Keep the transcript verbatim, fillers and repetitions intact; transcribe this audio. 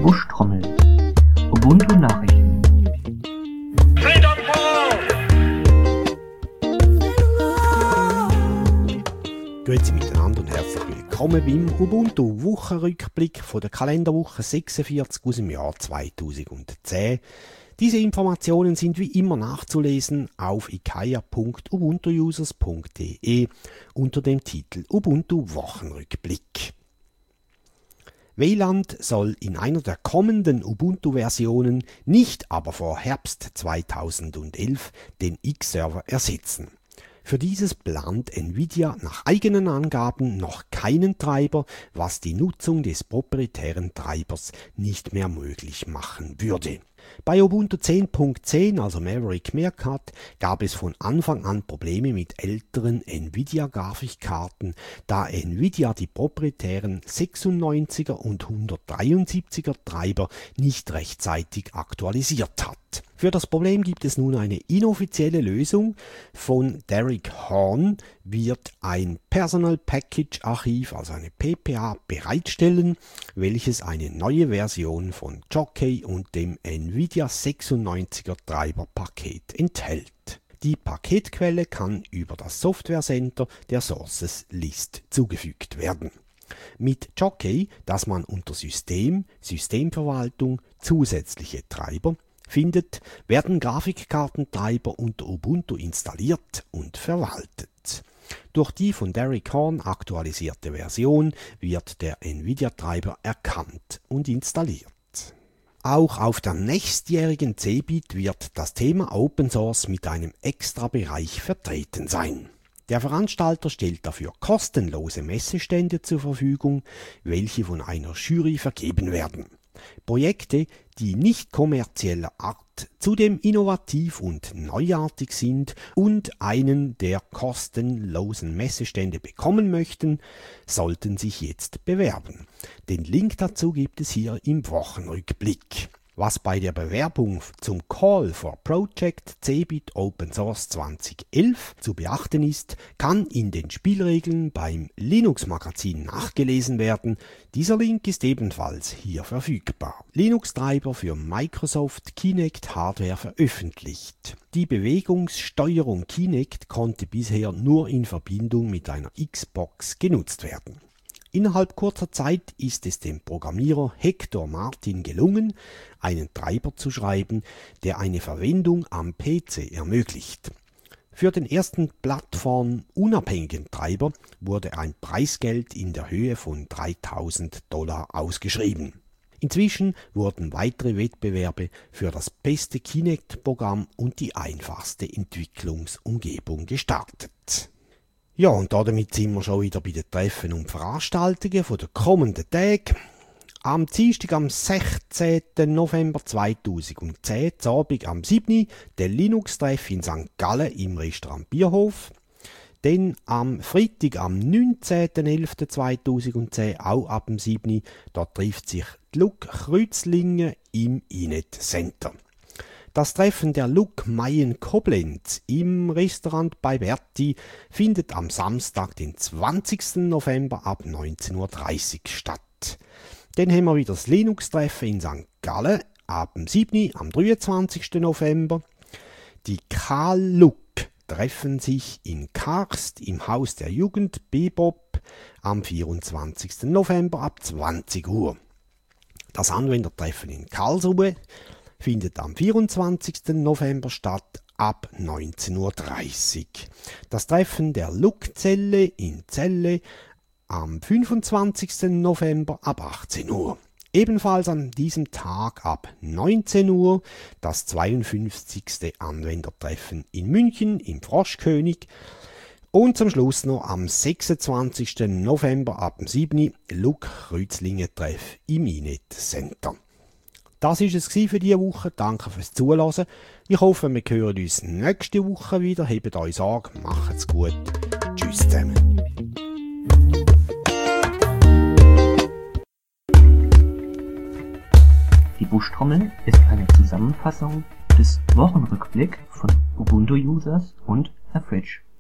Buschtrommel. Ubuntu Nachrichten. Grüezi miteinander und herzlich willkommen beim Ubuntu Wochenrückblick von der Kalenderwoche sechsundvierzig aus dem Jahr zweitausendzehn. Diese Informationen sind wie immer nachzulesen auf ikaya punkt ubuntu users punkt de unter dem Titel Ubuntu Wochenrückblick. Wayland soll in einer der kommenden Ubuntu-Versionen, nicht aber vor Herbst zweitausendelf, den X-Server ersetzen. Für dieses plant Nvidia nach eigenen Angaben noch keinen Treiber, was die Nutzung des proprietären Treibers nicht mehr möglich machen würde. Bei Ubuntu zehn Punkt zehn, also Maverick Meerkat, gab es von Anfang an Probleme mit älteren Nvidia-Grafikkarten, da Nvidia die proprietären sechsundneunziger und hundertdreiundsiebziger Treiber nicht rechtzeitig aktualisiert hat. Für das Problem gibt es nun eine inoffizielle Lösung. Von Derek Horn wird ein Personal Package Archiv, also eine P P A, bereitstellen, welches eine neue Version von Jockey und dem Nvidia sechsundneunziger Treiberpaket enthält. Die Paketquelle kann über das Software Center der Sources List zugefügt werden. Mit Jockey, das man unter System, Systemverwaltung, zusätzliche Treiber findet, werden Grafikkartentreiber unter Ubuntu installiert und verwaltet. Durch die von Derek Horn aktualisierte Version wird der Nvidia-Treiber erkannt und installiert. Auch auf der nächstjährigen Cebit wird das Thema Open Source mit einem Extra-Bereich vertreten sein. Der Veranstalter stellt dafür kostenlose Messestände zur Verfügung, welche von einer Jury vergeben werden. Projekte, die nicht kommerzieller Art, zudem innovativ und neuartig sind und einen der kostenlosen Messestände bekommen möchten, sollten sich jetzt bewerben. Den Link dazu gibt es hier im Wochenrückblick. Was bei der Bewerbung zum Call for Project Cebit Open Source zweitausendelf zu beachten ist, kann in den Spielregeln beim Linux-Magazin nachgelesen werden. Dieser Link ist ebenfalls hier verfügbar. Linux-Treiber für Microsoft Kinect Hardware veröffentlicht. Die Bewegungssteuerung Kinect konnte bisher nur in Verbindung mit einer Xbox genutzt werden. Innerhalb kurzer Zeit ist es dem Programmierer Hector Martin gelungen, einen Treiber zu schreiben, der eine Verwendung am P C ermöglicht. Für den ersten plattformunabhängigen Treiber wurde ein Preisgeld in der Höhe von dreitausend Dollar ausgeschrieben. Inzwischen wurden weitere Wettbewerbe für das beste Kinect-Programm und die einfachste Entwicklungsumgebung gestartet. Ja, und damit sind wir schon wieder bei den Treffen und Veranstaltungen von den kommenden Tagen. Am Dienstag, am sechzehnten November zweitausendzehn, zu Abend am siebten der Linux-Treff in Sankt Gallen im Restaurant Bierhof. Dann am Freitag, am neunzehnten elften zweitausendzehn, auch ab dem siebten da trifft sich die L U K Kreuzlingen im Inet Center. Das Treffen der L U K Mayen Koblenz im Restaurant bei Berti findet am Samstag, den zwanzigsten November ab neunzehn Uhr dreißig statt. Dann haben wir wieder das Linux-Treffen in Sankt Gallen ab dem siebten am dreiundzwanzigsten November. Die K-L U K treffen sich in Karst im Haus der Jugend Bebop am vierundzwanzigsten November ab zwanzig Uhr. Das Anwendertreffen in Karlsruhe findet am vierundzwanzigsten November statt, ab neunzehn Uhr dreißig. Das Treffen der L U K-Zelle in Celle am fünfundzwanzigsten November ab achtzehn Uhr. Ebenfalls an diesem Tag ab neunzehn Uhr das zweiundfünfzigste Anwendertreffen in München im Froschkönig. Und zum Schluss noch am sechsundzwanzigsten November ab dem siebten L U K Kreuzlingen-Treff im Inet Center. Das war es für diese Woche. Danke fürs Zuhören. Ich hoffe, wir hören uns nächste Woche wieder. Hebt euch Sorge, macht's gut. Tschüss zusammen. Die Buschtrommel ist eine Zusammenfassung des Wochenrückblicks von Ubuntu Users und Herr Fritsch.